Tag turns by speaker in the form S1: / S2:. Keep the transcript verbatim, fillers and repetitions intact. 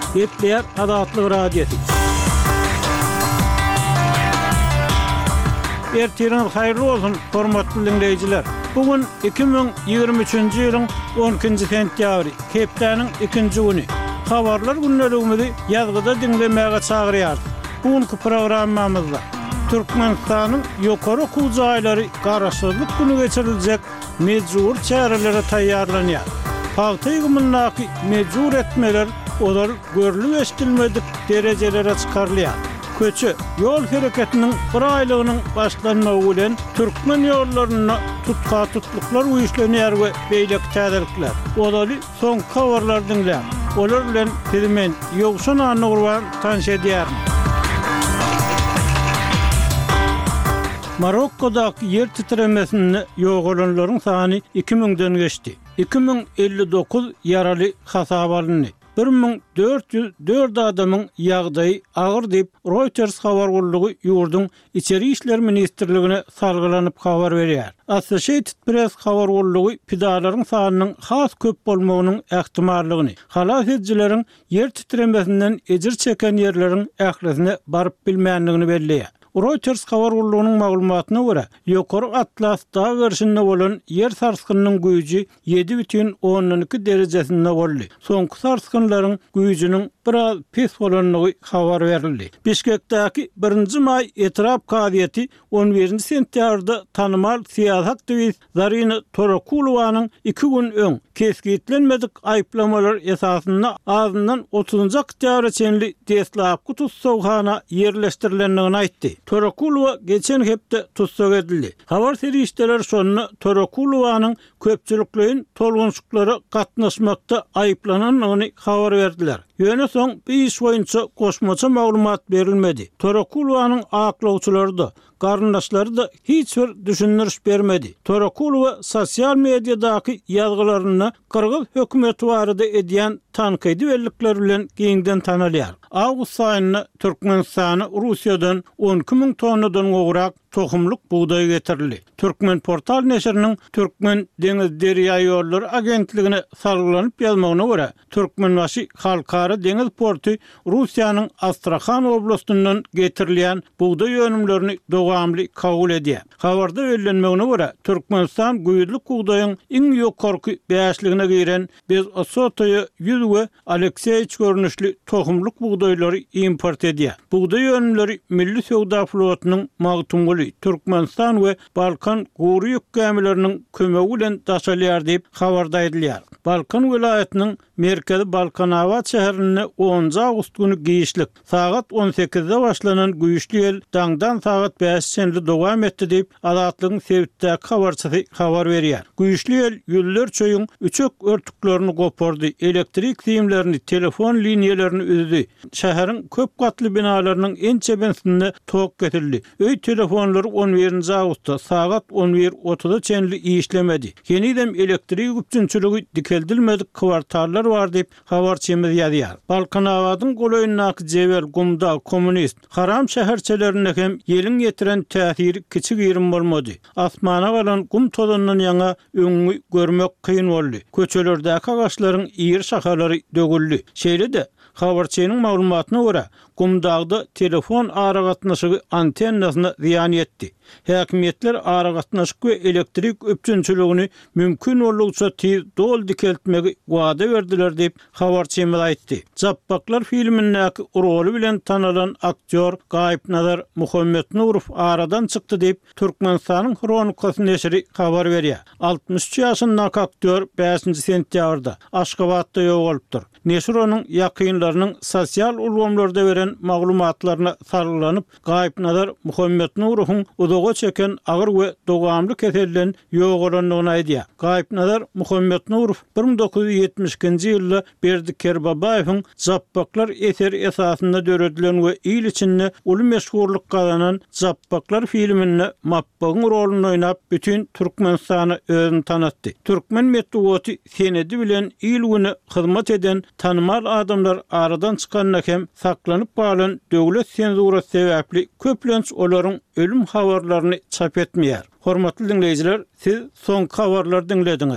S1: Etler Adatlyk Radiosu. Ertiren hayırlı olsun hormatly dinleyijiler. Bugün iki bin ýygrimi üçinji ýylyň on ikinji sentýabry, hepdeniň ikinji güni. Habarlar günlerimizi ýazgyda dinlemäge çagyrýar. Bugünkü programmamyzda Türkmenistanyň ýokary okuw jaýlary garaşsyzlyk güni geçiriljek mejbur çärelere taýýarlanýar. Paýta ýygymyndaky mejbur etmeler olar görülip eşdilmedik derejelere çykarylýar. Köçü yol hareketinin bir aylygynyň başlanmagy bilen türkmen ýollaryna tutka tutluklar uýuşlanýar we beýlek täzelikler. Olary soň habarlar dinlär. Olar bilen filmen ýogşan anagurwan tanşy edýär. Marokkodaky yer titremesini ýogalanlaryň sany iki miňden geçdi. iki bin elli dokuz ýaraly hasap alındy. bir bin dört yüz dört adamın ýagdaýy agyr diýip Reuters habar gullugy ýurdun içeri işler ministrligine salgylanyp habar berýär. Associated Press habar gullugy pidalaryň sanynyň has köp bolmagynyň ähtimallygyny, halas edijileriň yer titremesinden ejir çeken ýerleriň ählisine baryp bilmänligini belliýär. Reuters habar gullugynyň maglumatyna görä, ýokary Atlas dağı görüşinde bolan yer sarskynynyň güýji yedi бүтүn on iki derejesinde boldy. Soňky sarskynlaryň güýjiniň biraz pes bolanlygy habar berildi. Bişkekdäki birinji may etrap kadiýeti on birinji sentýarda tanymal siýasat döwis Zarina Torakulowanyň iki gün öň keskitlenmedik aýplamalar esasynda azyndan otuzunjy oktýabra çenli deslapky tutsawhana ýerleşdirilendigini aýtdy. Torakulowa geçen hepde tutsak edildi. Habar serişdeler şonu Torakulowanyň köpçüliklerin tolgunçuklary gatnaşmakda aýplananyny habar berdiler. Ýöne soň bir iş boýunça goşmaça maglumat berilmedi. Torakulowanyň aklawçylary da, garyndaşlary da hiç bir düşündiriş bermedi. Torakulowa sosial mediadaky ýazgylaryny Kyrgyz hökümeti barada edýän tankydy bellikler bilen giňden tanalýar. Awgust aýyna Türkmenistany Russiýadan on iki miň tonnadan gowrak tohumluk buğday getirildi. Türkmen portal neşriniň Türkmen deňiz derýa ýollary agentligine salgylanyp ýazmagyna görä, Türkmenbaşy halkara deňiz porty Russiýanyň Astrakhan oblastyndan getirilýän buğday ýönümlerini dowamly kabul edýär. Habarda bellenmegine görä, Türkmenistan güýdlik buğdaýyň iň ýokarky bäşligine giren biz Osotoýa ýüz we Alekseýç görnüşli tohumluk buğdaýlary import edýär. Buğday ýönümleri milli sowda flotynyň magtumguly Türkmenistan we Balkan gowy ýük gemileriniň kömegi bilen daşalýar diýip habarda edilýär. Balkan welaýatynyň merkezi Balkanawat şäherine onunjy awgust güni giýişlik saat on sekizde başlanan güýçli ýel daňdan saat beş çenli dowam etdi diýip Adatlygyň sebitdäki habarçysy habar berýär. Güýçli ýel ýüller çöýüň üçek örtüklerini gopardy, elektrik siýimlerini, telefon liniýelerini üzdi. Şäheriň köp gatly binalarynyň en çebensinde tok getirildi. Öý telefonlary on birinji awgustda saat on bir otuzda çenli işlemedi. Yeniden elektrik üçünçüligi dikeldilmedik kwartallar var diýip habarçymyz ýazýar. Balkanawadyň golaýyndaky jebel gumda kommunist haram şäherçelerine hem ýeliň ýetiren täsiri kiçik ýerim bolmady. Asmana galan gum tozundan ýaňa öňü görmek kyn boldy. Köçelerdäki agaçlaryň ýer şahalary dögüldi. Şeýle-de habarçynyň maglumatyna görä, gumdagda telefon aragatnaşygy antennasyna ziýan etdi. Häkimetler aragatnaşyk we elektrik öpçünçüligini mümkin bolýança tez dol dikeltmegi wada berdiler diýip habarçymyz aýtdy. Jappaklar filmindäki roly bilen tanalan aktyor Gaýpnazar Muhammedurow aradan çykdy diýip Türkmenistanyň Kronikasy neşri habar berýär. altymyş üç ýaşyndaky aktyor beşinji sentýabrda Aşgabatda ýogalypdyr. Neşr onuň ýakynlarynyň sosial ulgamlarda beren maglumatlaryna sargylanyp Gaýpnazar Muhammedurowyň uzaga çeken agyr we dowamly keselden ýogalandygyny aýdýar. Gaýpnazar Muhammedurow bir bin dokuz yüz ýetmiş ikinji ýylda Berdi Kerbabaýewiň Jappaklar eseri esasynda döredilen we ýyl içinde uly meşhurlyk gazanan Jappaklar filminde mapbagyň roluny oýnap bütün Türkmenistany özüni tanatdy. Türkmen medeniýeti senedi bilen ýyl güni hyzmat eden tanımal adamlar aradan çykanna hem saklanyp balan döwlet senzura sebäpli köplenç olaryň ölüm habarlaryny çap etmeýär. Hormatly dinleyijiler, siz soňky habarlary dinlediňiz.